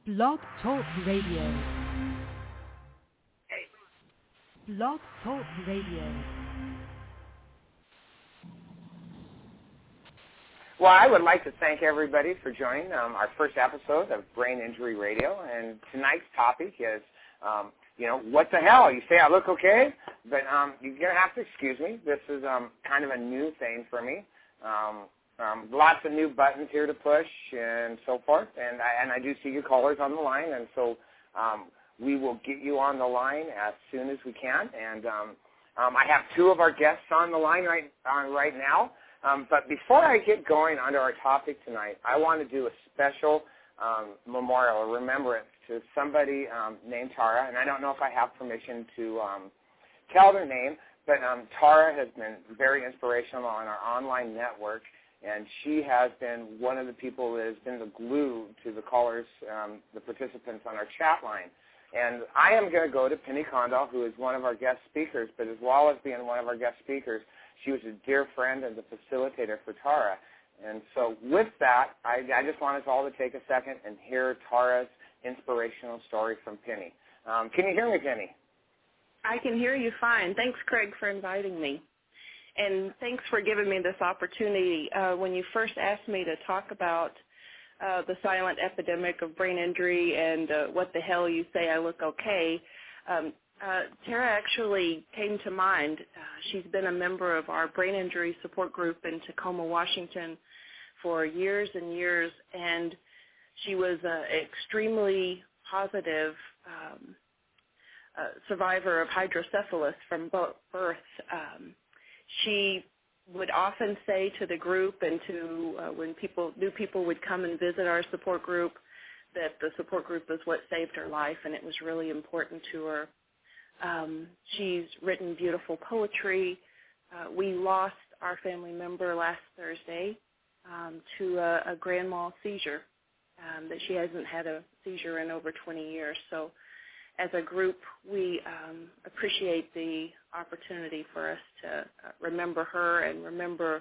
Blog Talk Radio. Blog Talk Radio. Well, I would like to thank everybody for joining our first episode of Brain Injury Radio. And tonight's topic is, what the hell? You say I look okay, but you're going to have to excuse me. This is kind of a new thing for me. Lots of new buttons here to push and so forth. And I do see your callers on the line, and so we will get you on the line as soon as we can. And I have two of our guests on the line right now. But before I get going onto our topic tonight, I want to do a special memorial, a remembrance to somebody named Tara. And I don't know if I have permission to tell their name, but Tara has been very inspirational on our online network. And she has been one of the people that has been the glue to the callers, the participants on our chat line. And I am going to go to Penny Condall, who is one of our guest speakers, but as well as being one of our guest speakers, she was a dear friend and the facilitator for Tara. And so with that, I just want us all to take a second and hear Tara's inspirational story from Penny. Can you hear me, Penny? I can hear you fine. Thanks, Craig, for inviting me. And thanks for giving me this opportunity. When you first asked me to talk about the silent epidemic of brain injury and what the hell you say I look okay, Tara actually came to mind. She's been a member of our brain injury support group in Tacoma, Washington for years and years, and she was an extremely positive survivor of hydrocephalus from birth. She would often say to the group and to when new people would come and visit our support group that the support group was what saved her life, and it was really important to her. She's written beautiful poetry. We lost our family member last Thursday to a grand mal seizure, that she hasn't had a seizure in over 20 years. So as a group, we appreciate the opportunity for us to remember her and remember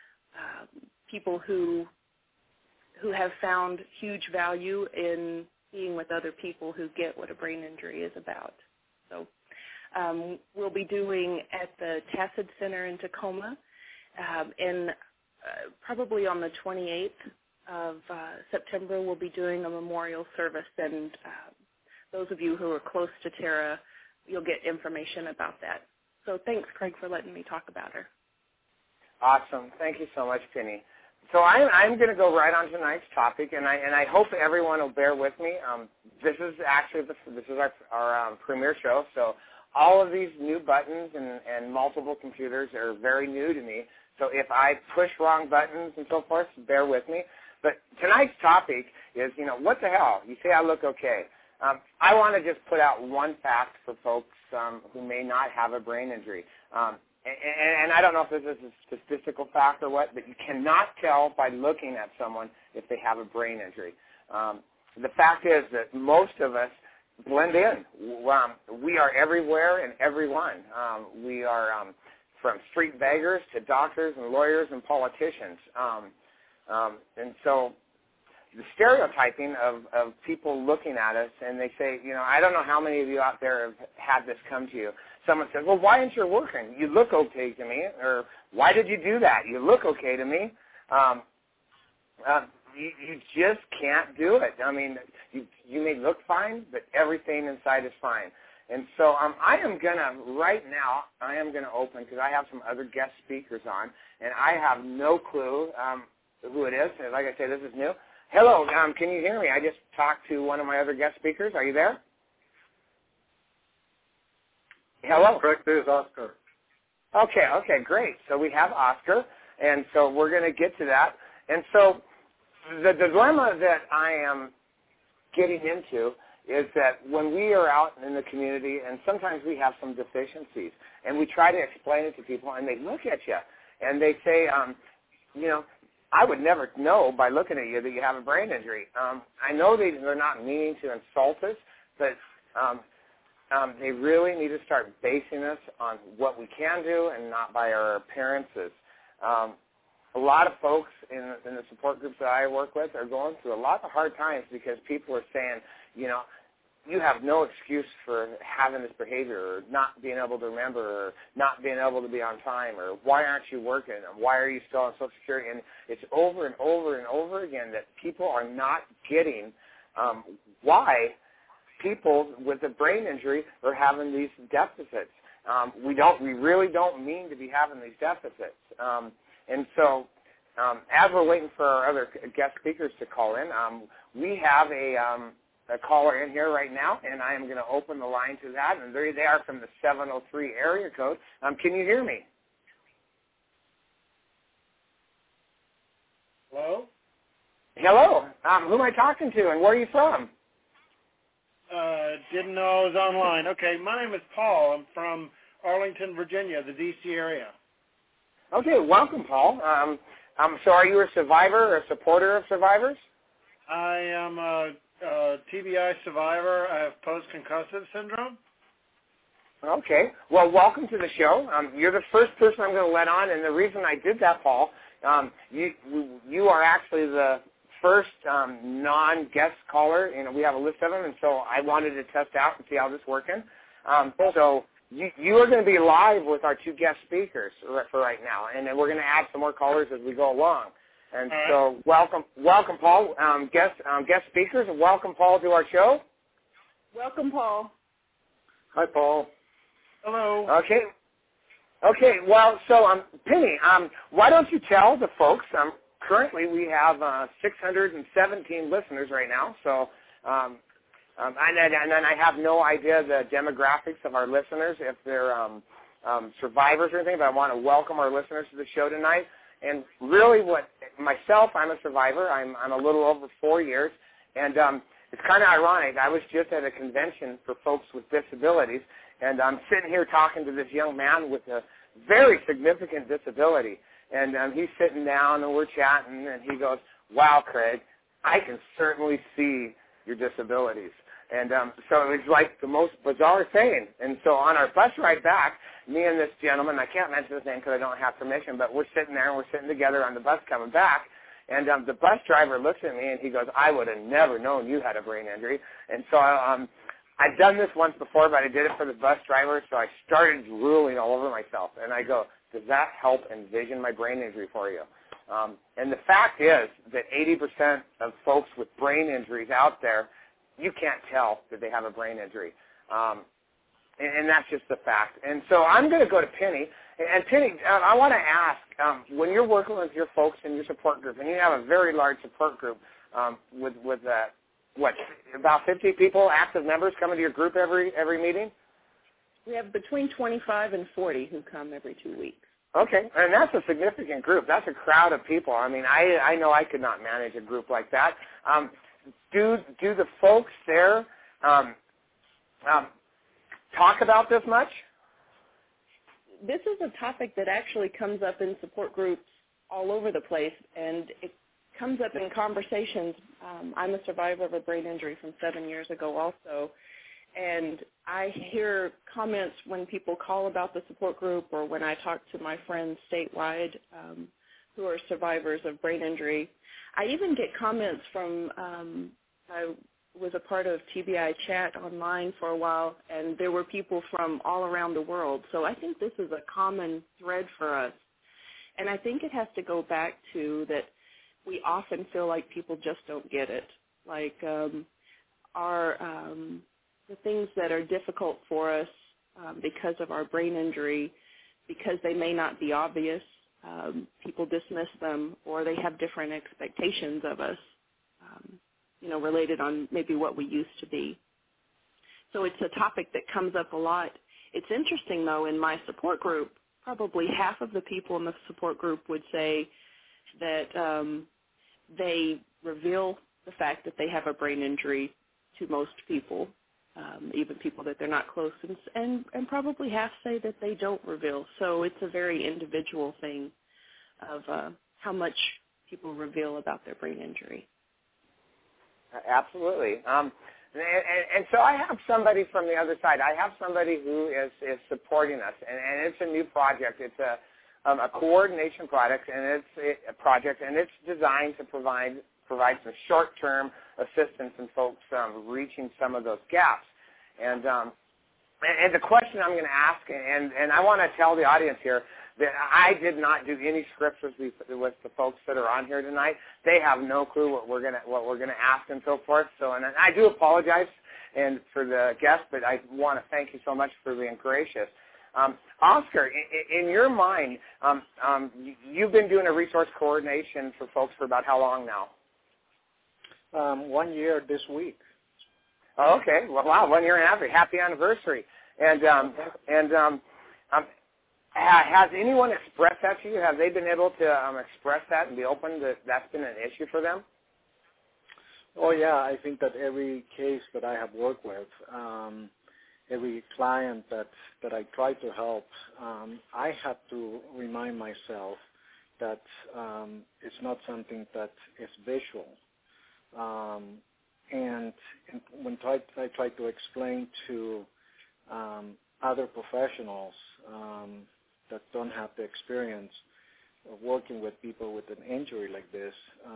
people who have found huge value in being with other people who get what a brain injury is about. So we'll be doing at the Tacid Center in Tacoma, and probably on the 28th of September, we'll be doing a memorial service, and those of you who are close to Tara, you'll get information about that. So thanks, Craig, for letting me talk about her. Awesome. Thank you so much, Penny. So I'm going to go right on tonight's topic, and I hope everyone will bear with me. This is actually our premiere show, so all of these new buttons and multiple computers are very new to me. So if I push wrong buttons and so forth, bear with me. But tonight's topic is, what the hell? You say I look okay. I want to just put out one fact for folks who may not have a brain injury. And I don't know if this is a statistical fact or what, but you cannot tell by looking at someone if they have a brain injury. The fact is that most of us blend in. We are everywhere and everyone. We are from street beggars to doctors and lawyers and politicians. And so the stereotyping of people looking at us, and they say, I don't know how many of you out there have had this come to you. Someone says, well, why aren't you working? You look okay to me. Or why did you do that? You look okay to me. You just can't do it. I mean, you may look fine, but everything inside is fine. And so I am going to open, because I have some other guest speakers on, and I have no clue who it is. Like I said, this is new. Hello, can you hear me? I just talked to one of my other guest speakers. Are you there? Hello. Correct, this is Oscar. Okay, great. So we have Oscar, and so we're going to get to that. And so the dilemma that I am getting into is that when we are out in the community, and sometimes we have some deficiencies, and we try to explain it to people, and they look at you, and they say, I would never know by looking at you that you have a brain injury. I know they're not meaning to insult us, but they really need to start basing us on what we can do and not by our appearances. a lot of folks in the support groups that I work with are going through a lot of hard times because people are saying, you know, you have no excuse for having this behavior or not being able to remember or not being able to be on time or why aren't you working and why are you still on Social Security? And it's over and over and over again that people are not getting why people with a brain injury are having these deficits. We really don't mean to be having these deficits. And so as we're waiting for our other guest speakers to call in, we have a caller in here right now, and I am going to open the line to that. And there they are from the 703 area code. Can you hear me? Hello? Hello. Who am I talking to, and where are you from? Didn't know I was online. Okay, my name is Paul. I'm from Arlington, Virginia, the D.C. area. Okay, welcome, Paul. So are you a survivor or a supporter of survivors? I am a TBI survivor. I have post-concussive syndrome. Okay. Well, welcome to the show. You're the first person I'm going to let on, and the reason I did that, Paul, you are actually the first non-guest caller. You know, we have a list of them, and so I wanted to test out and see how this is working. So you are going to be live with our two guest speakers for right now, and then we're going to add some more callers as we go along. And so welcome, Paul. Guest speakers, and welcome, Paul, to our show. Welcome, Paul. Hi, Paul. Hello. Okay. Well, so Penny, why don't you tell the folks? Currently, we have 617 listeners right now. So, and then I have no idea the demographics of our listeners, if they're survivors or anything. But I want to welcome our listeners to the show tonight. And really, I'm a survivor. I'm a little over 4 years, and it's kind of ironic. I was just at a convention for folks with disabilities, and I'm sitting here talking to this young man with a very significant disability. And he's sitting down, and we're chatting, and he goes, "Wow, Craig, I can certainly see your disabilities." And so it was like the most bizarre thing. And so on our bus ride back, me and this gentleman, I can't mention his name because I don't have permission, but we're sitting there, and we're sitting together on the bus coming back. And the bus driver looks at me, and he goes, "I would have never known you had a brain injury." And so I've done this once before, but I did it for the bus driver, so I started drooling all over myself. And I go, "Does that help envision my brain injury for you?" And the fact is that 80% of folks with brain injuries out there, you can't tell that they have a brain injury. And that's just the fact. And so I'm going to go to Penny. And Penny, I want to ask, when you're working with your folks in your support group, and you have a very large support group with about 50 people, active members, coming to your group every meeting? We have between 25 and 40 who come every 2 weeks. Okay, and that's a significant group. That's a crowd of people. I mean, I know I could not manage a group like that. Do the folks there talk about this much? This is a topic that actually comes up in support groups all over the place, and it comes up in conversations. I'm a survivor of a brain injury from 7 years ago also, and I hear comments when people call about the support group or when I talk to my friends statewide who are survivors of brain injury. I even get comments from, I was a part of TBI chat online for a while, and there were people from all around the world. So I think this is a common thread for us. And I think it has to go back to that we often feel like people just don't get it. Like the things that are difficult for us because of our brain injury, because they may not be obvious, people dismiss them, or they have different expectations of us, related on maybe what we used to be. So it's a topic that comes up a lot. It's interesting, though, in my support group, probably half of the people in the support group would say that they reveal the fact that they have a brain injury to most people, even people that they're not close, and probably half say that they don't reveal. So it's a very individual thing of how much people reveal about their brain injury. Absolutely. And so I have somebody from the other side. I have somebody who is supporting us, and it's a new project. It's a coordination project, and it's designed to provide some short-term assistance in folks reaching some of those gaps. And the question I'm going to ask, and I want to tell the audience here that I did not do any scripts with the folks that are on here tonight. They have no clue what we're gonna ask and so forth. So, and I do apologize and for the guests, but I want to thank you so much for being gracious. Oscar, in your mind, you've been doing a resource coordination for folks for about how long now? 1 year this week. Oh, okay. Well, wow, 1 year and a half. Happy anniversary. And has anyone expressed that to you? Have they been able to express that and be open that that's been an issue for them? Oh, yeah. I think that every case that I have worked with, every client that I try to help, I have to remind myself that it's not something that is visual. And when I try to explain to other professionals that don't have the experience of working with people with an injury like this,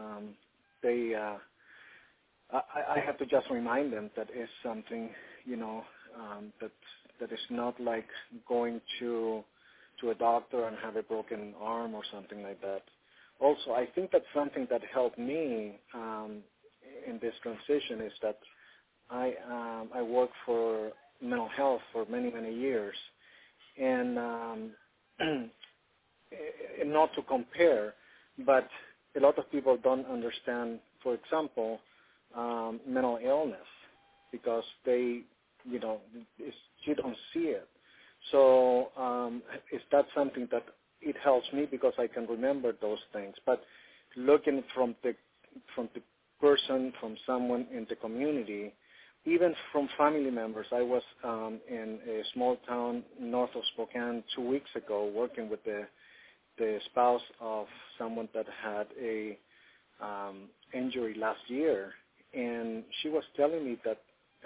I have to just remind them that it's something, that is not like going to a doctor and have a broken arm or something like that. Also, I think that something that helped me in this transition is that I worked for mental health for many, many years, and not to compare, but a lot of people don't understand, for example, mental illness because you don't see it. So is that something that it helps me because I can remember those things. But looking from the person, from someone in the community, even from family members. I was in a small town north of Spokane 2 weeks ago working with the spouse of someone that had a injury last year, and she was telling me that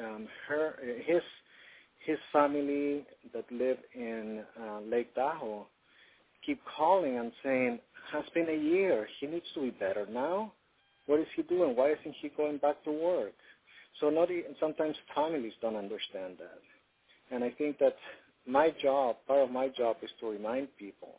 his family that live in Lake Tahoe keep calling and saying, has been a year, he needs to be better now. What is he doing? Why isn't he going back to work? So sometimes families don't understand that. And I think that part of my job is to remind people.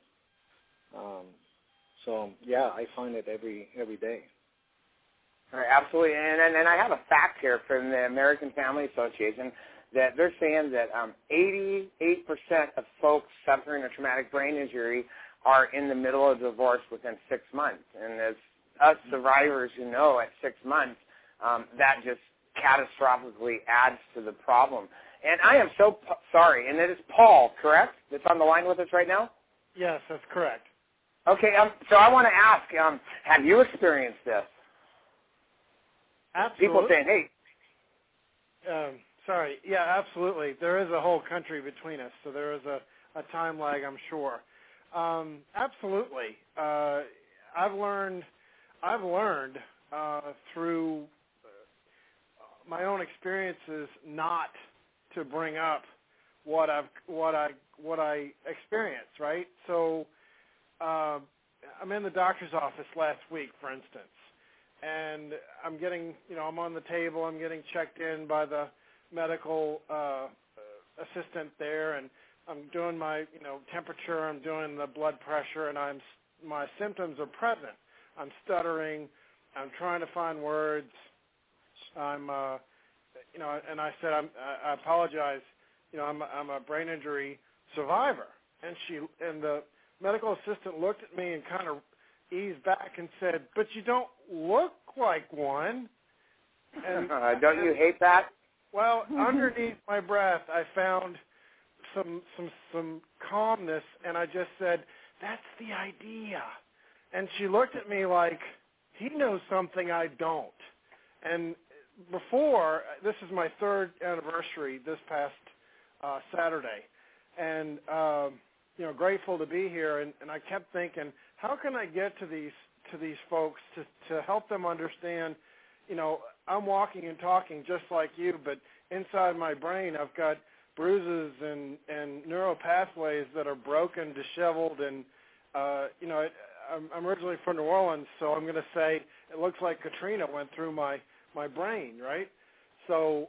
So, yeah, I find it every day. All right, absolutely. And I have a fact here from the American Family Association that they're saying that 88% of folks suffering a traumatic brain injury are in the middle of divorce within 6 months. And as us survivors who know at 6 months, that just catastrophically adds to the problem. And I am so sorry. And it is Paul, correct, that's on the line with us right now? Yes, that's correct. Okay, so I want to ask, have you experienced this? Absolutely. People saying, hey. Sorry. Yeah, absolutely. There is a whole country between us, so there is a time lag, I'm sure. Absolutely. I've learned through my own experiences not to bring up what I experienced, right? So I'm in the doctor's office last week, for instance, and I'm getting, I'm on the table, I'm getting checked in by the medical assistant there, and I'm doing my, temperature, I'm doing the blood pressure, and my symptoms are present. I'm stuttering, I'm trying to find words, I'm, and I said, I apologize, I'm a brain injury survivor, and the medical assistant looked at me and kind of eased back and said, but you don't look like one. And don't you hate that? Well, underneath my breath, I found some calmness, and I just said, that's the idea. And she looked at me like, he knows something I don't. And before, this is my third anniversary this past Saturday, and grateful to be here. And I kept thinking, how can I get to these folks to help them understand? I'm walking and talking just like you, but inside my brain, I've got bruises and neural pathways that are broken, disheveled, and I'm originally from New Orleans, so I'm going to say it looks like Katrina went through my brain, right? So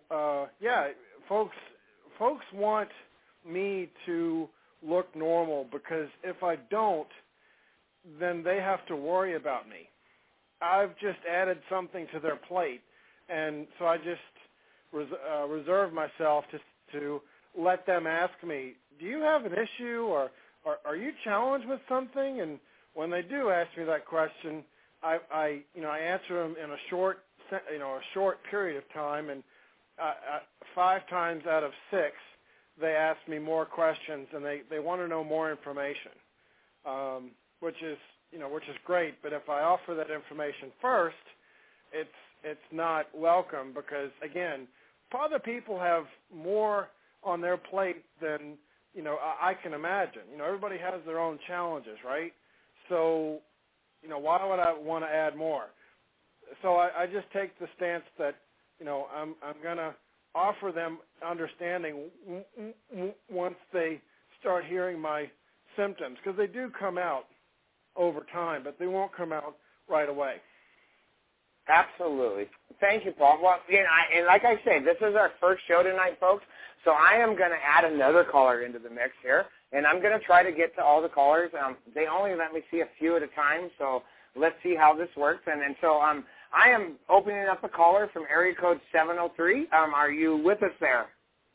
folks want me to look normal, because if I don't, then they have to worry about me. I've just added something to their plate, and so I just reserve myself to let them ask me, do you have an issue, or are you challenged with something? And when they do ask me that question, I answer them in a short period of time, and 5 times out of 6, they ask me more questions, and they want to know more information, which is great. But if I offer that information first, it's not welcome, because again, other people have more on their plate than I can imagine. Everybody has their own challenges, right? So why would I want to add more? So I just take the stance that I'm going to offer them understanding once they start hearing my symptoms, because they do come out over time, but they won't come out right away. Absolutely. Thank you, Paul. Well, and like I say, this is our first show tonight, folks, so I am going to add another caller into the mix here, and I'm going to try to get to all the callers. They only let me see a few at a time, so let's see how this works. And so I am opening up a caller from area code 703. Are you with us there?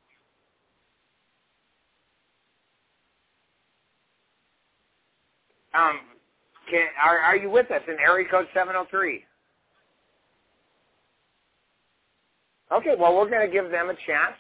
Are you with us in area code 703? Okay, well, we're going to give them a chance.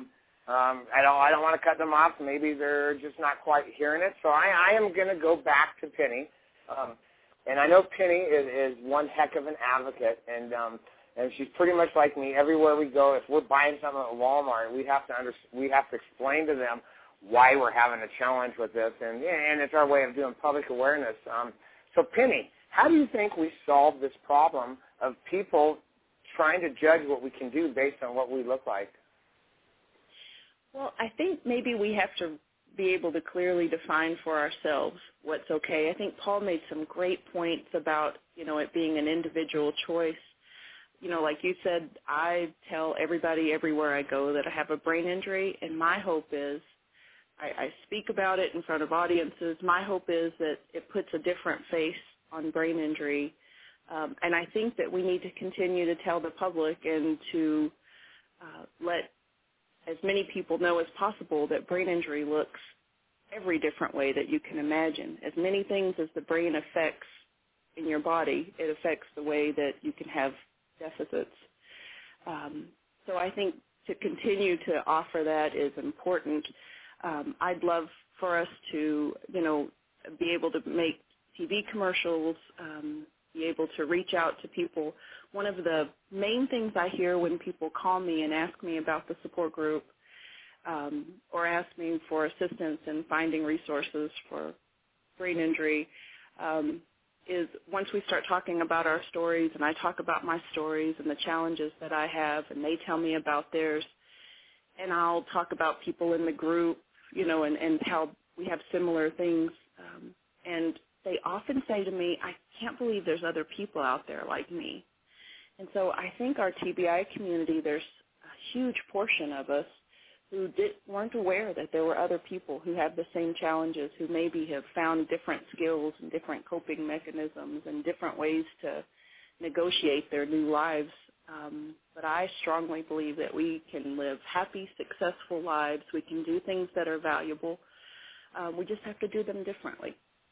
I don't want to cut them off. Maybe they're just not quite hearing it. So I am going to go back to Penny. And I know Penny is one heck of an advocate, and she's pretty much like me. Everywhere we go, if we're buying something at Walmart, we have to explain to them why we're having a challenge with this, and it's our way of doing public awareness. So Penny, how do you think we solve this problem of people trying to judge what we can do based on what we look like? Well, I think maybe we have to be able to clearly define for ourselves what's okay. I think Paul made some great points about, it being an individual choice. Like you said, I tell everybody everywhere I go that I have a brain injury, and my hope is, I speak about it in front of audiences. My hope is that it puts a different face on brain injury. And I think that we need to continue to tell the public and to let as many people know as possible that brain injury looks every different way that you can imagine. As many things as the brain affects in your body, it affects the way that you can have deficits. So I think to continue to offer that is important. I'd love for us to, be able to make TV commercials, be able to reach out to people. One of the main things I hear when people call me and ask me about the support group or ask me for assistance in finding resources for brain injury is once we start talking about our stories, and I talk about my stories and the challenges that I have, and they tell me about theirs, and I'll talk about people in the group, and how we have similar things. And they often say to me, I can't believe there's other people out there like me. And so I think our TBI community, there's a huge portion of us who weren't aware that there were other people who have the same challenges, who maybe have found different skills and different coping mechanisms and different ways to negotiate their new lives. But I strongly believe that we can live happy, successful lives. We can do things that are valuable. We just have to do them differently.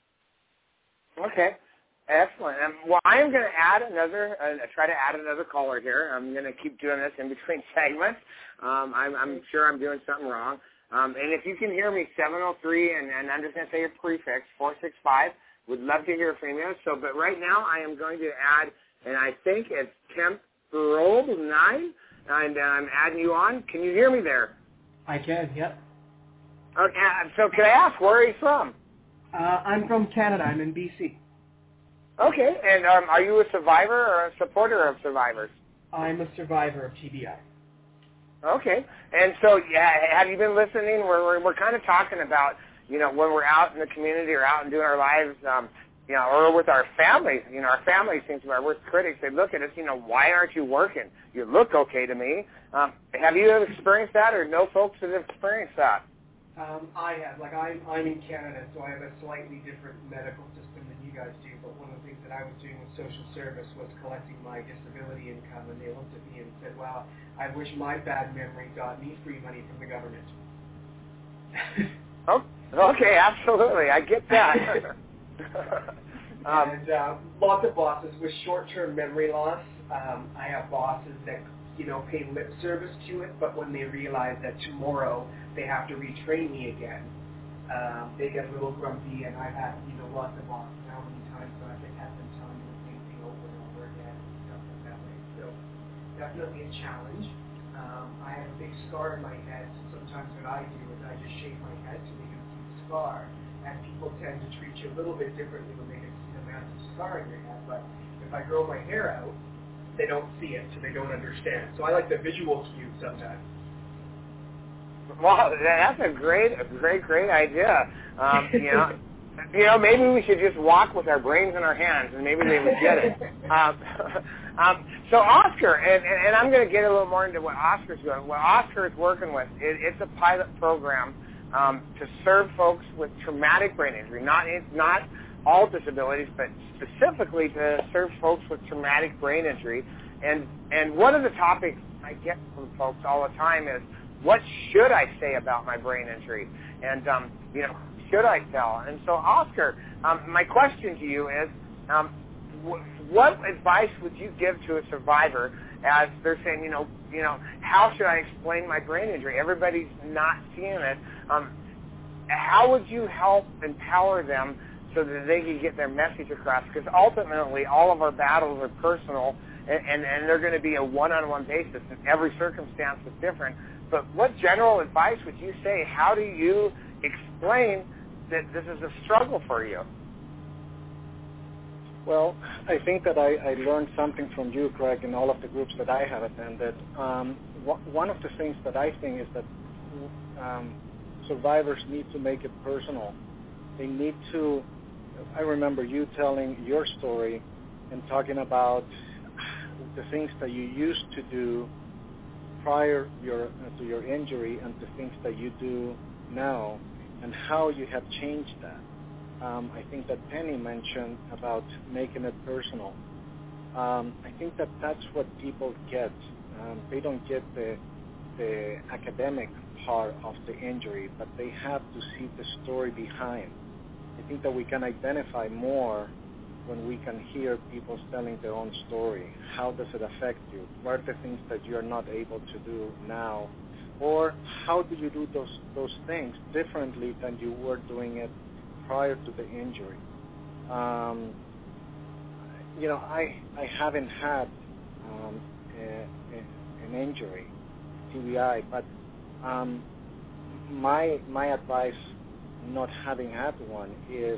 Okay. Excellent. Well, I am going to try to add another caller here. I'm going to keep doing this in between segments. I'm sure I'm doing something wrong. And if you can hear me, 703, and I'm just going to say your prefix, 465. Would love to hear from you. But right now I am going to add, and I think it's Temp Roll 9, and I'm adding you on. Can you hear me there? I can, yep. Okay, so can I ask, where are you from? I'm from Canada. I'm in BC. Okay, and are you a survivor or a supporter of survivors? I'm a survivor of TBI. Okay, and so have you been listening? We're kind of talking about when we're out in the community or out and doing our lives, or with our families, our family seems to be our worst critics. They look at us, why aren't you working? You look okay to me. Have you ever experienced that, or know folks that have experienced that? I have. I'm in Canada, so I have a slightly different medical system than you guys do, but one of the things that I was doing with social service was collecting my disability income, and they looked at me and said, wow, I wish my bad memory got me free money from the government. Oh, okay, absolutely. I get that. And lots of bosses with short-term memory loss. I have bosses that pay lip service to it, but when they realize that tomorrow they have to retrain me again, they get a little grumpy. And I've had lots of bosses. How many times do I have them telling me the same thing over and over again and stuff like that? So definitely a challenge. I have a big scar in my head, so sometimes what I do is I just shake my head to make a deep scar, and people tend to treat you a little bit differently when they can see the massive scar in your head. But if I grow my hair out, they don't see it, so they don't understand. So I like the visual cue sometimes. Wow, that's a great idea. Maybe we should just walk with our brains in our hands, and maybe they would get it. So Oscar, and I'm going to get a little more into what Oscar's doing. What Oscar is working with, it's a pilot program to serve folks with traumatic brain injury, not all disabilities, but specifically to serve folks with traumatic brain injury. And one of the topics I get from folks all the time is, what should I say about my brain injury? And, should I tell? And so, Oscar, my question to you is, what advice would you give to a survivor as they're saying, how should I explain my brain injury? Everybody's not seeing it. How would you help empower them so that they can get their message across? Because ultimately, all of our battles are personal, and they're going to be a one-on-one basis, and every circumstance is different. But what general advice would you say? How do you explain that this is a struggle for you? Well, I think that I learned something from you, Craig, in all of the groups that I have attended. One of the things that I think is that survivors need to make it personal. They need to, I remember you telling your story and talking about the things that you used to do prior to your injury and the things that you do now and how you have changed that. I think that Penny mentioned about making it personal. I think that that's what people get. They don't get the academic part of the injury, but they have to see the story behind. I think that we can identify more when we can hear people telling their own story. How does it affect you? What are the things that you are not able to do now? Or how do you do those things differently than you were doing it prior to the injury? I haven't had an injury, TBI, but my advice, not having had one, is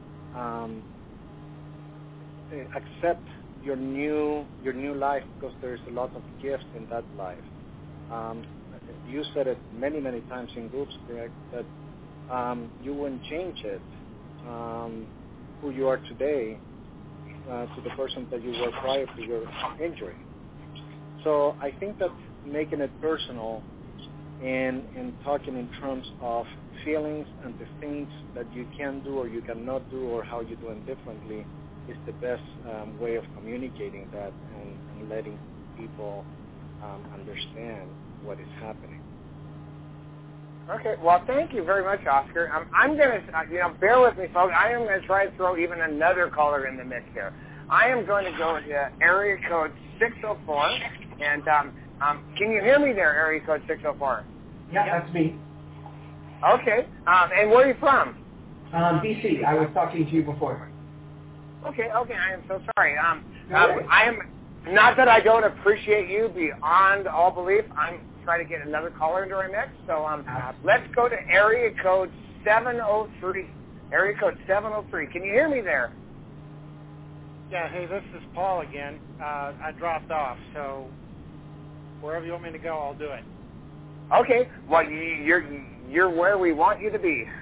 accept your new life, because there's a lot of gifts in that life. You said it many times in groups, correct, that you wouldn't change it, who you are today, to the person that you were prior to your injury. So I think that making it personal and talking in terms of feelings and the things that you can do or you cannot do or how you do them differently is the best way of communicating that and letting people understand what is happening. Okay, well, thank you very much, Oscar. I'm going to, bear with me, folks. I am going to try to throw even another caller in the mix here. I am going to go to area code 604, and can you hear me there, area code 604? Yeah, that's me. Okay, and where are you from? BC. I was talking to you before. Okay, I am so sorry. I am, not that I don't appreciate you beyond all belief. I'm trying to get another caller into our mix, so let's go to area code 703. Area code 703. Can you hear me there? Yeah, hey, this is Paul again. I dropped off, so wherever you want me to go, I'll do it. Okay, well, you're where we want you to be.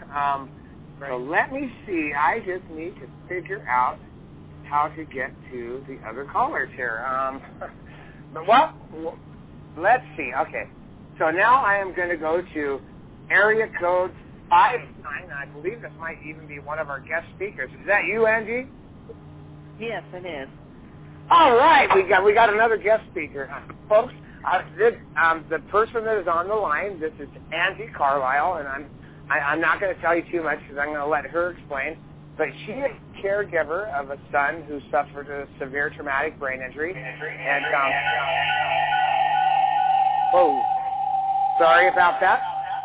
So let me see. I just need to figure out how to get to the other callers here. Well, let's see. Okay. So now I am going to go to area code 59. I believe this might even be one of our guest speakers. Is that you, Angie? Yes, it is. All right. We got another guest speaker. Folks, the person that is on the line, this is Angie Carlisle, and I'm not going to tell you too much because I'm going to let her explain. But she is a caregiver of a son who suffered a severe traumatic brain injury. And oh, sorry about that.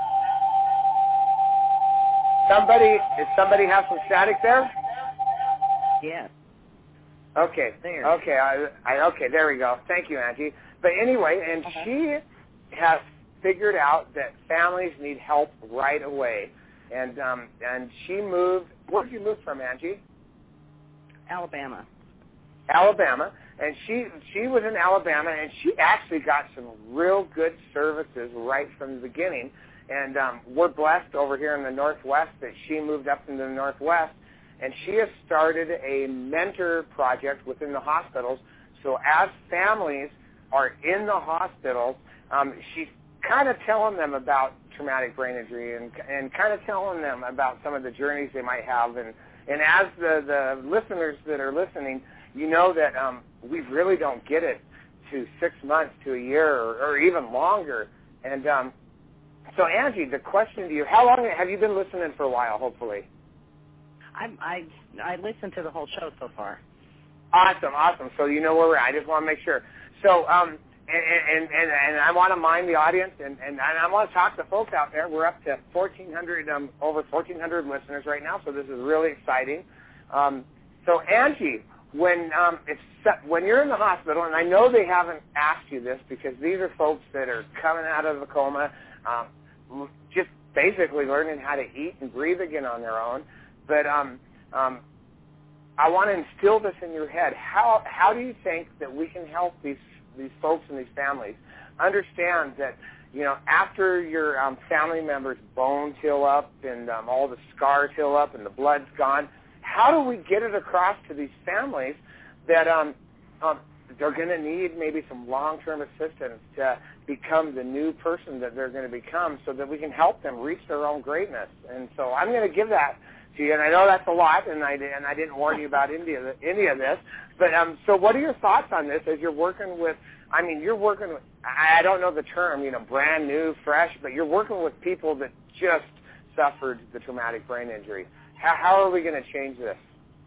Somebody have some static there? Yes. Okay. There. Okay. Okay. There we go. Thank you, Angie. But anyway, and she has figured out that families need help right away, and she moved. Where did you move from, Angie? Alabama. Alabama, and she was in Alabama, and she actually got some real good services right from the beginning. And we're blessed over here in the Northwest that she moved up into the Northwest, and she has started a mentor project within the hospitals. So as families are in the hospitals, she's kind of telling them about traumatic brain injury and kind of telling them about some of the journeys they might have. And as the listeners that are listening, you know that we really don't get it to 6 months to a year or even longer. And so, Angie, the question to you, how long have you been listening for a while, hopefully? I listened to the whole show so far. Awesome. So you know where we're at. I just want to make sure. So, and I want to mind the audience, and I want to talk to folks out there. We're up to 1,400, over 1,400 listeners right now, so this is really exciting. So, Angie, when you're in the hospital, and I know they haven't asked you this because these are folks that are coming out of a coma, just basically learning how to eat and breathe again on their own. But I want to instill this in your head. How do you think that we can help these folks and these families understand that, you know, after your family members' bones heal up and all the scars heal up and the blood's gone, how do we get it across to these families that they're going to need maybe some long-term assistance to become the new person that they're going to become so that we can help them reach their own greatness? And so I'm going to give that to you, and I know that's a lot, and I didn't warn you about any of this. But so what are your thoughts on this as you're working with? I mean, you're working with, I don't know the term, you know, brand new, fresh, but you're working with people that just suffered the traumatic brain injury. How are we going to change this?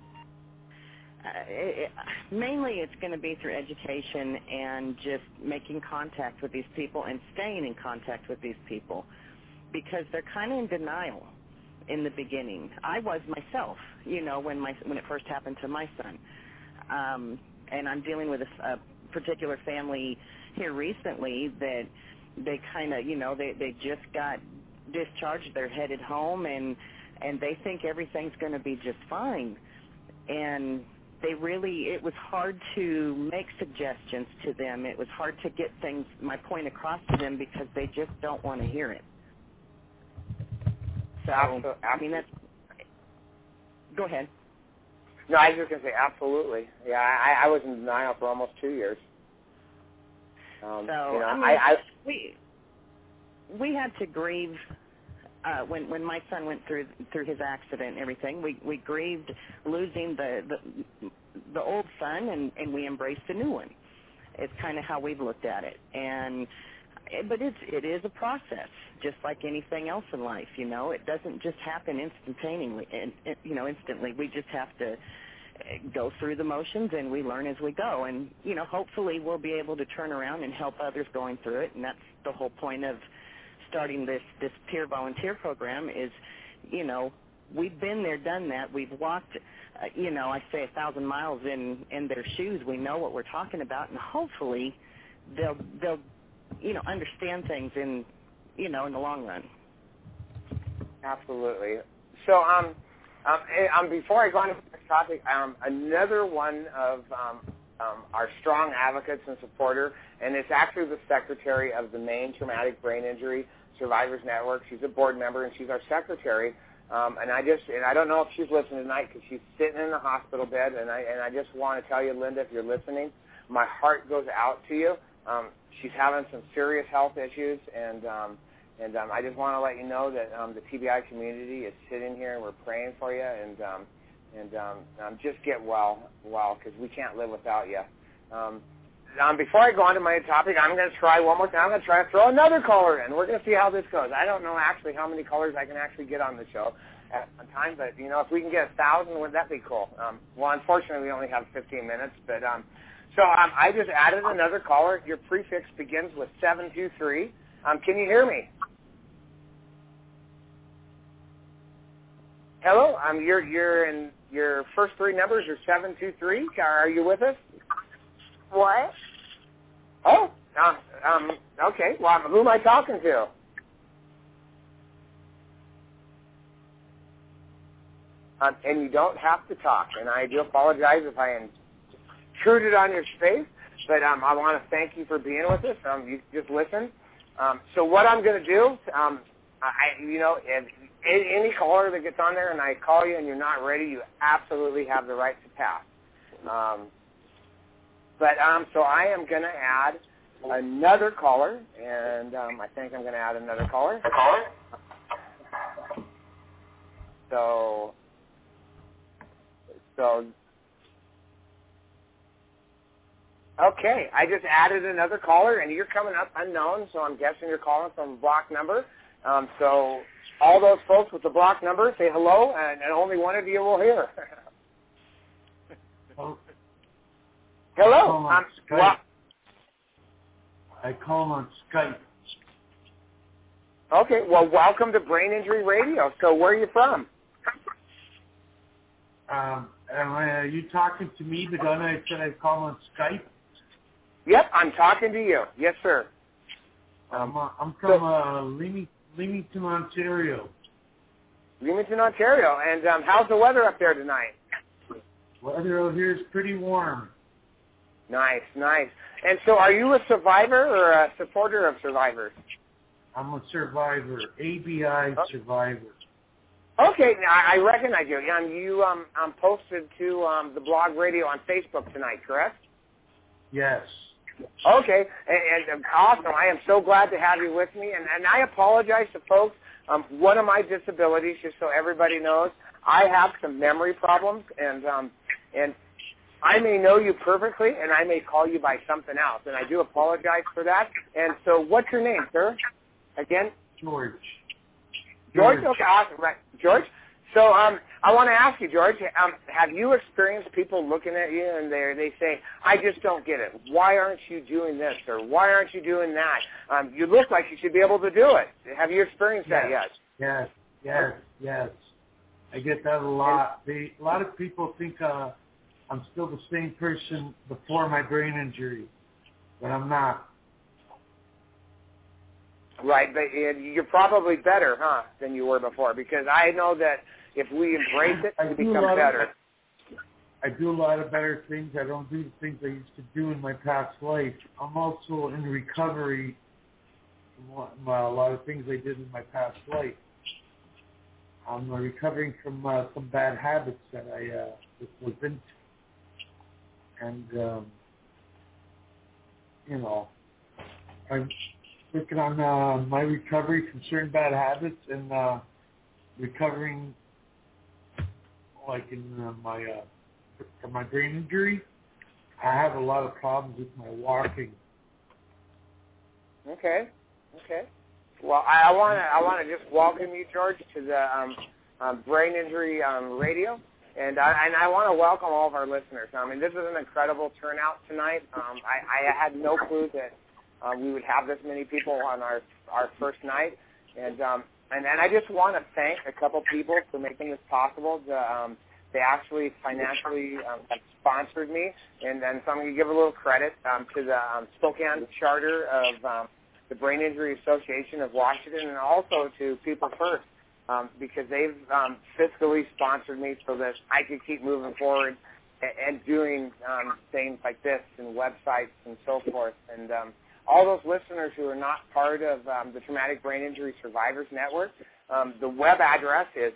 Mainly it's going to be through education and just making contact with these people and staying in contact with these people, because they're kind of in denial in the beginning. I was myself, you know, when it first happened to my son. And I'm dealing with a particular family here recently that they kind of, you know, they just got discharged. They're headed home, and they think everything's going to be just fine. And it was hard to make suggestions to them. It was hard to get my point across to them because they just don't want to hear it. So, Absolutely. I mean, go ahead. No, I was just going to say absolutely. Yeah, I was in denial for almost 2 years. So, you know, I mean, we had to grieve when my son went through his accident and everything. We grieved losing the old son, and we embraced a new one. It's kind of how we've looked at it. But it is a process, just like anything else in life. You know, it doesn't just happen instantaneously. Instantly. We just have to go through the motions, and we learn as we go. And you know, hopefully, we'll be able to turn around and help others going through it. And that's the whole point of starting this peer volunteer program. Is, you know, we've been there, done that. We've walked, I say 1,000 miles in their shoes. We know what we're talking about, and hopefully, they'll understand things in the long run. Absolutely. So, before I go on to the next topic, another one of our strong advocates and supporter, and it's actually the secretary of the Maine Traumatic Brain Injury Survivors Network. She's a board member, and she's our secretary. And I don't know if she's listening tonight because she's sitting in the hospital bed. And I just want to tell you, Linda, if you're listening, my heart goes out to you. She's having some serious health issues, and I just want to let you know that the TBI community is sitting here and we're praying for you, and just get well, because we can't live without you. Before I go on to my topic, I'm going to try one more time. I'm going to try to throw another caller in. We're going to see how this goes. I don't know actually how many callers I can actually get on the show at a time, but, if we can get 1,000, wouldn't that be cool? Well, unfortunately, we only have 15 minutes, but so I just added another caller. Your prefix begins with 723. Can you hear me? Hello? Your first three numbers are 723. Are you with us? What? Oh, okay. Well, who am I talking to? And you don't have to talk, and I do apologize if I intruded on your space, but I want to thank you for being with us. You just listen. So what I'm going to do, if any caller that gets on there and I call you and you're not ready, you absolutely have the right to pass. So I am going to add another caller, and I think I'm going to add another caller. So okay, I just added another caller, and you're coming up unknown, so I'm guessing you're calling from a block number. So all those folks with the block number, say hello, and only one of you will hear. Hello. I call on Skype. Okay, well, welcome to Brain Injury Radio. So where are you from? Are you talking to me, the guy I said I'd call on Skype? Yep, I'm talking to you. Yes, sir. I'm from Leamington, Ontario. Leamington, Ontario. And how's the weather up there tonight? Weather out here is pretty warm. Nice. And so are you a survivor or a supporter of survivors? I'm a survivor, ABI survivor. Okay, I recognize you. You posted to the blog radio on Facebook tonight, correct? Yes. Okay, and awesome. I am so glad to have you with me. And I apologize to folks. One of my disabilities, just so everybody knows, I have some memory problems, and I may know you perfectly, and I may call you by something else, and I do apologize for that. And so what's your name, sir? Again? George. Okay, awesome. Right, George? So I want to ask you, George, have you experienced people looking at you and they say, I just don't get it. Why aren't you doing this, or why aren't you doing that? You look like you should be able to do it. Have you experienced that yet? Yes. I get that a lot. A lot of people think I'm still the same person before my brain injury, but I'm not. Right, but you're probably better, than you were before, because I know that if we embrace it, we become better. I do a lot of better things. I don't do the things I used to do in my past life. I'm also in recovery from a lot of things I did in my past life. I'm recovering from some bad habits that I was into. And, I'm working on my recovery from certain bad habits and recovering, like in from my brain injury. I have a lot of problems with my walking. Okay. Well, I want to just welcome you, George, to the Brain Injury Radio, and I want to welcome all of our listeners. I mean, this is an incredible turnout tonight. I had no clue that we would have this many people on our first night, and I just want to thank a couple people for making this possible. They actually financially have sponsored me, and so I'm going to give a little credit to the Spokane Charter of the Brain Injury Association of Washington, and also to People First, because they've fiscally sponsored me so that I could keep moving forward and doing things like this and websites and so forth. And all those listeners who are not part of the Traumatic Brain Injury Survivors Network, the web address is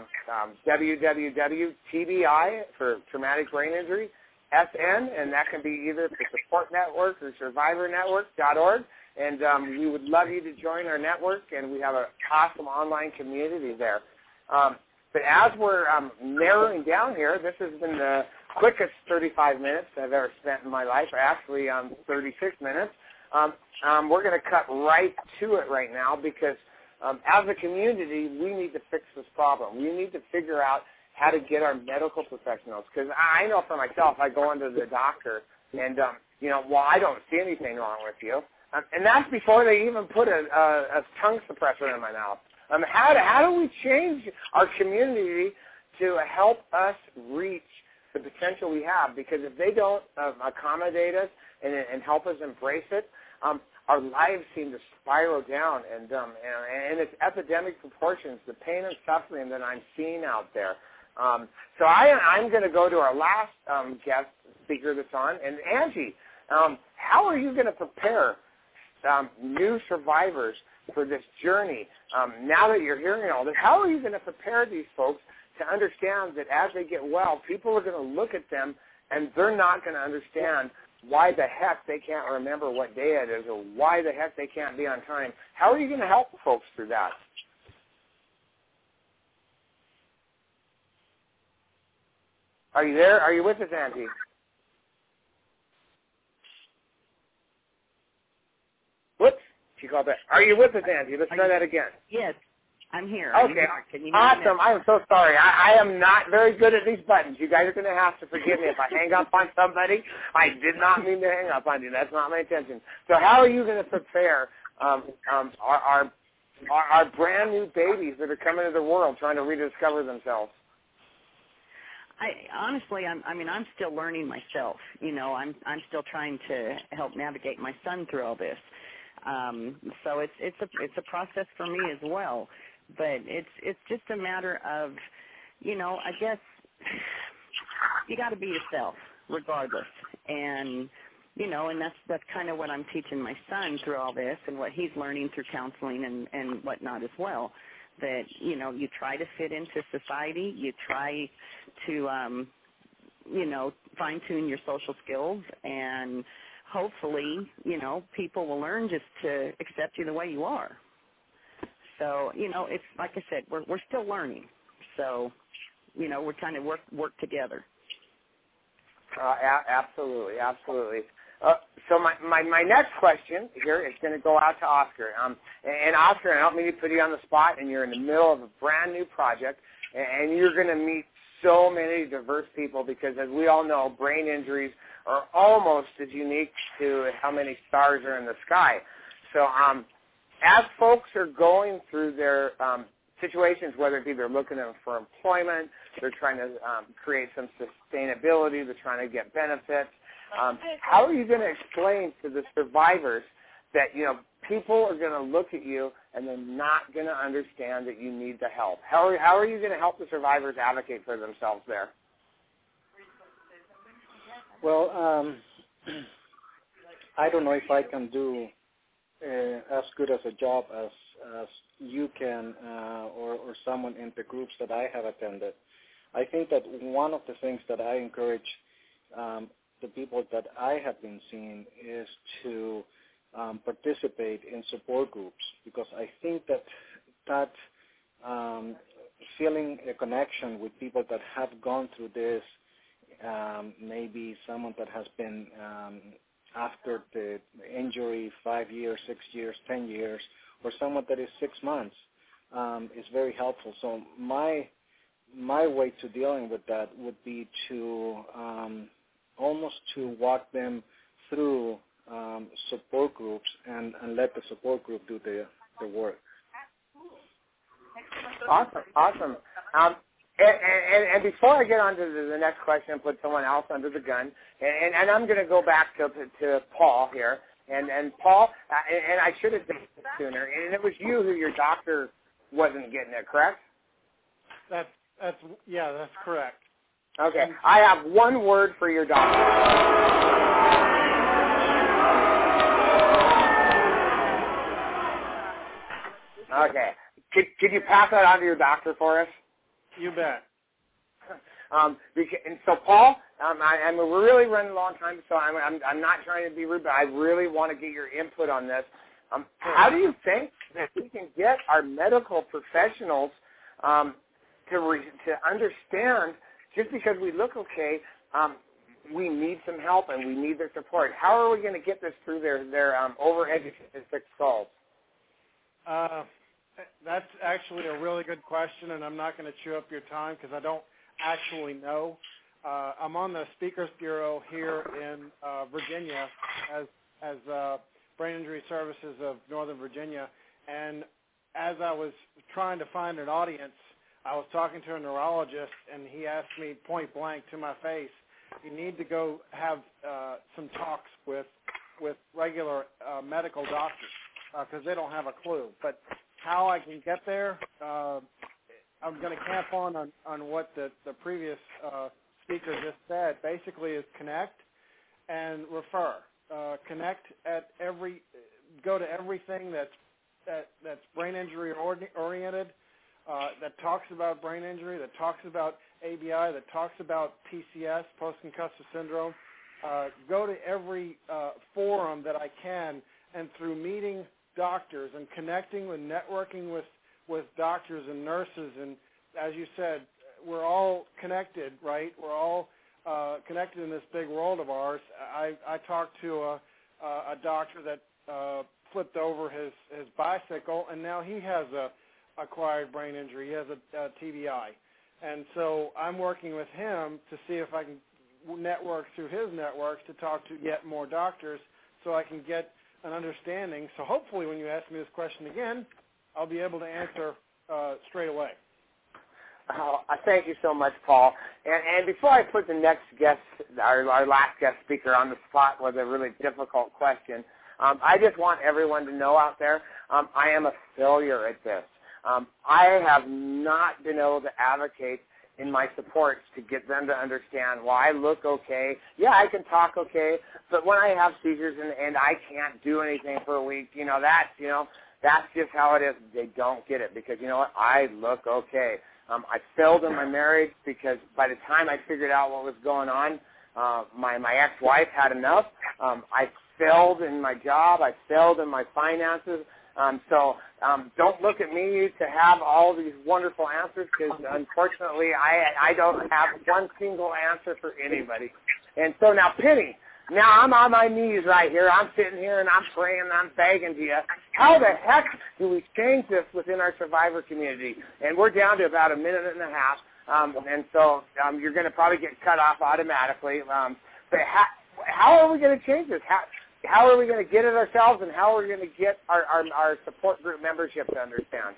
www.TBI for Traumatic Brain Injury, SN, and that can be either the Support Network or SurvivorNetwork.org. And we would love you to join our network, and we have an awesome online community there. But as we're narrowing down here, this has been the quickest 35 minutes I've ever spent in my life, or actually 36 minutes. We're going to cut right to it right now because as a community, we need to fix this problem. We need to figure out how to get our medical professionals, because I know for myself, I go into the doctor and, I don't see anything wrong with you. And that's before they even put a tongue suppressor in my mouth. How do we change our community to help us reach the potential we have? Because if they don't accommodate us and help us embrace it, our lives seem to spiral down, and it's epidemic proportions, the pain and suffering that I'm seeing out there. So I'm going to go to our last guest speaker that's on, and Angie, how are you going to prepare new survivors for this journey? Now that you're hearing all this, how are you going to prepare these folks to understand that as they get well, people are going to look at them and they're not going to understand why the heck they can't remember what day it is or why the heck they can't be on time? How are you going to help folks through that? Are you there? Are you with us, Angie? Whoops. She called back. Are you with us, Angie? Let's try that again. Yes, I'm here. Okay. Can you awesome. I am so sorry. I am not very good at these buttons. You guys are going to have to forgive me if I hang up on somebody. I did not mean to hang up on you. That's not my intention. So how are you going to prepare our brand new babies that are coming into the world trying to rediscover themselves? Honestly, I'm still learning myself. I'm still trying to help navigate my son through all this. So it's a process for me as well. But it's just a matter of, I guess you got to be yourself regardless. And and that's kind of what I'm teaching my son through all this and what he's learning through counseling and whatnot as well. That, you try to fit into society, you try to, fine-tune your social skills, and hopefully, people will learn just to accept you the way you are. So, it's like I said, we're still learning. So, we're trying to work together. Absolutely, absolutely. So my next question here is going to go out to Oscar. And Oscar, I don't mean to put you on the spot, and you're in the middle of a brand new project, and you're going to meet so many diverse people because, as we all know, brain injuries are almost as unique to how many stars are in the sky. So as folks are going through their situations, whether it be they're looking for employment, they're trying to create some sustainability, they're trying to get benefits, how are you going to explain to the survivors that, people are going to look at you and they're not going to understand that you need the help? How are you going to help the survivors advocate for themselves there? Well, I don't know if I can do as good as a job as you can or someone in the groups that I have attended. I think that one of the things that I encourage the people that I have been seeing is to participate in support groups, because I think that feeling a connection with people that have gone through this, maybe someone that has been after the injury 5 years, 6 years, 10 years, or someone that is 6 months, is very helpful. So my way to dealing with that would be to almost to walk them through support groups and let the support group do the work. Awesome. And before I get on to the next question and put someone else under the gun, and I'm going to go back to Paul here. And Paul, and I should have done it sooner, and it was you who your doctor wasn't getting it, correct? That's correct. Okay. I have one word for your doctor. Okay. Could you pass that on to your doctor for us? You bet. And so, Paul, we're really running a long time, so I'm not trying to be rude, but I really want to get your input on this. How do you think that we can get our medical professionals to understand just because we look okay, we need some help and we need their support? How are we going to get this through their overeducated thick skulls? That's actually a really good question, and I'm not going to chew up your time because I don't actually know. I'm on the Speakers Bureau here in Virginia as Brain Injury Services of Northern Virginia, and as I was trying to find an audience, I was talking to a neurologist, and he asked me point blank to my face, you need to go have some talks with regular medical doctors because they don't have a clue. But how I can get there, I'm going to camp on what the previous speaker just said. Basically is connect and refer. Connect go to everything that's brain injury oriented, that talks about brain injury, that talks about ABI, that talks about PCS, post-concussive syndrome. Go to every forum that I can, and through meeting doctors and connecting and networking with doctors and nurses, and as you said, we're all connected, right? We're all connected in this big world of ours. I talked to a doctor that flipped over his bicycle, and now he has a acquired brain injury. He has a TBI. And so I'm working with him to see if I can network through his networks to talk to yet more doctors so I can get an understanding. So hopefully when you ask me this question again, I'll be able to answer straight away. I thank you so much, Paul. And before I put the next guest, our last guest speaker on the spot with a really difficult question, I just want everyone to know out there, I am a failure at this. I have not been able to advocate in my supports to get them to understand why I look okay. Yeah, I can talk okay, but when I have seizures and I can't do anything for a week, that's just how it is. They don't get it because, you know what, I look okay. I failed in my marriage because by the time I figured out what was going on, my ex-wife had enough. I failed in my job. I failed in my finances. So don't look at me to have all these wonderful answers because, unfortunately, I don't have one single answer for anybody. And so now, Penny, now I'm on my knees right here. I'm sitting here and I'm praying and I'm begging to you. How the heck do we change this within our survivor community? And we're down to about a minute and a half. And so you're going to probably get cut off automatically. But how are we going to change this? How are we going to get it ourselves, and how are we going to get our support group membership to understand?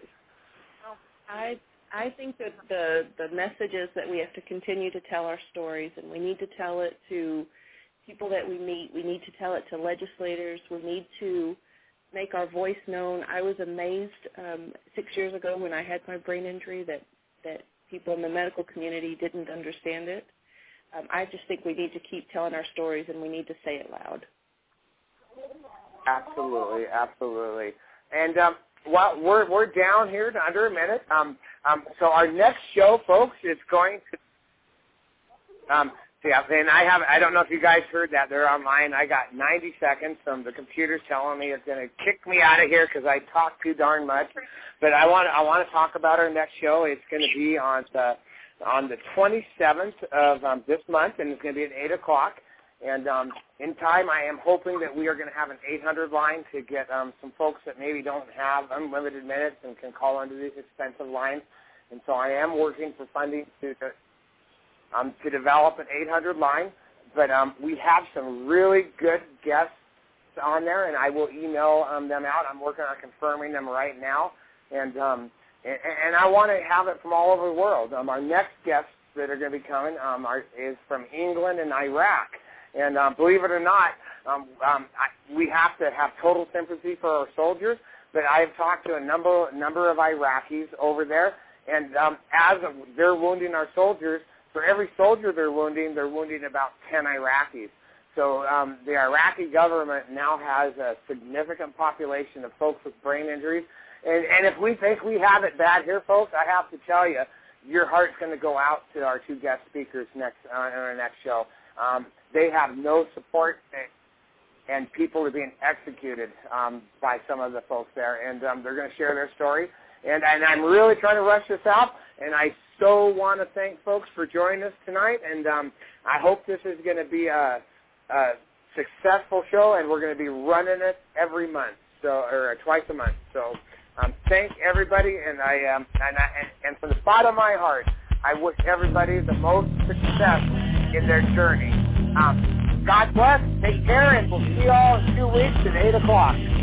I think that the message is that we have to continue to tell our stories, and we need to tell it to people that we meet. We need to tell it to legislators. We need to make our voice known. I was amazed 6 years ago when I had my brain injury that people in the medical community didn't understand it. I just think we need to keep telling our stories, and we need to say it loud. Absolutely, absolutely. And we're down here to under a minute. So our next show, folks, is going to. And I don't know if you guys heard that. They're online. I got 90 seconds from the computer's telling me it's going to kick me out of here because I talk too darn much. But I want to talk about our next show. It's going to be on the 27th of this month, and it's going to be at 8 o'clock. And in time, I am hoping that we are going to have an 800 line to get some folks that maybe don't have unlimited minutes and can call into these expensive lines. And so I am working for funding to develop an 800 line. But we have some really good guests on there, and I will email them out. I'm working on confirming them right now. And I want to have it from all over the world. Our next guests that are going to be coming is from England and Iraq. And believe it or not, we have to have total sympathy for our soldiers. But I have talked to a number of Iraqis over there, and as they're wounding our soldiers, for every soldier they're wounding about 10 Iraqis. So the Iraqi government now has a significant population of folks with brain injuries. And if we think we have it bad here, folks, I have to tell you, your heart's going to go out to our two guest speakers next on our next show. They have no support, and people are being executed by some of the folks there, and they're going to share their story. And I'm really trying to rush this out, and I so want to thank folks for joining us tonight, and I hope this is going to be a successful show, and we're going to be running it every month, or twice a month. So thank everybody, and and from the bottom of my heart, I wish everybody the most success in their journey. God bless, take care, and we'll see you all in 2 weeks at 8 o'clock.